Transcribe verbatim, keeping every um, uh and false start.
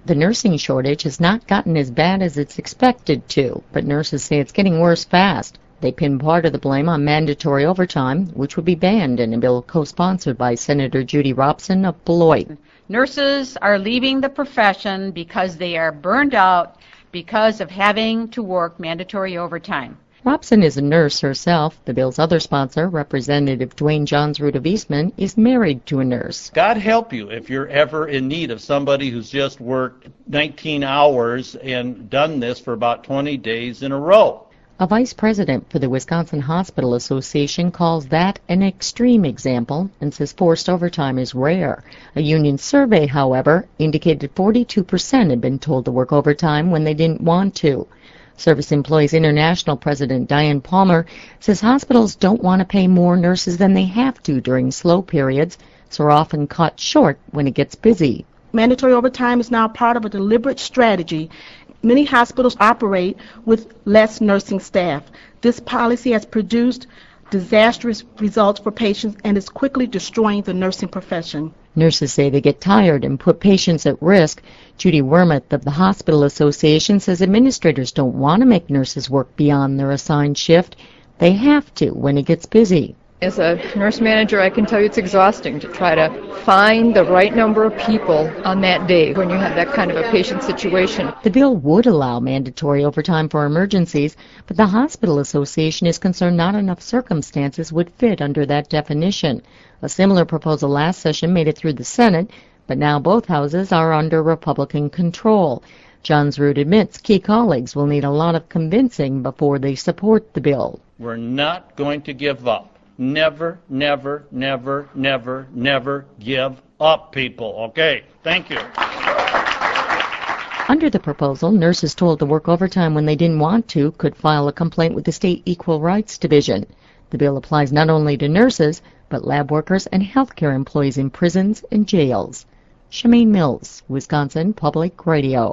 The nursing shortage has not gotten as bad as it's expected to, but nurses say it's getting worse fast. They pin part of the blame on mandatory overtime, which would be banned in a bill co-sponsored by Senator Judy Robson of Beloit. Nurses are leaving the profession because they are burned out because of having to work mandatory overtime. Robson is a nurse herself. The bill's other sponsor, Representative Dwayne Johnsrud of Eastman, is married to a nurse. God help you if you're ever in need of somebody who's just worked nineteen hours and done this for about twenty days in a row. A vice president for the Wisconsin Hospital Association calls that an extreme example and says forced overtime is rare. A union survey, however, indicated forty-two percent had been told to work overtime when they didn't want to. Service Employees International President Diane Palmer says hospitals don't want to pay more nurses than they have to during slow periods, so are often caught short when it gets busy. Mandatory overtime is now part of a deliberate strategy. Many hospitals operate with less nursing staff. This policy has produced disastrous results for patients and is quickly destroying the nursing profession. Nurses say they get tired and put patients at risk. Judy Wormuth of the Hospital Association says administrators don't want to make nurses work beyond their assigned shift. They have to when it gets busy. As a nurse manager, I can tell you it's exhausting to try to find the right number of people on that day when you have that kind of a patient situation. The bill would allow mandatory overtime for emergencies, but the Hospital Association is concerned not enough circumstances would fit under that definition. A similar proposal last session made it through the Senate, but now both houses are under Republican control. Johnsrud admits key colleagues will need a lot of convincing before they support the bill. We're not going to give up. Never, never, never, never, never give up, people. Okay, thank you. Under the proposal, nurses told to work overtime when they didn't want to could file a complaint with the State Equal Rights Division. The bill applies not only to nurses, but lab workers and healthcare employees in prisons and jails. Shemaine Mills, Wisconsin Public Radio.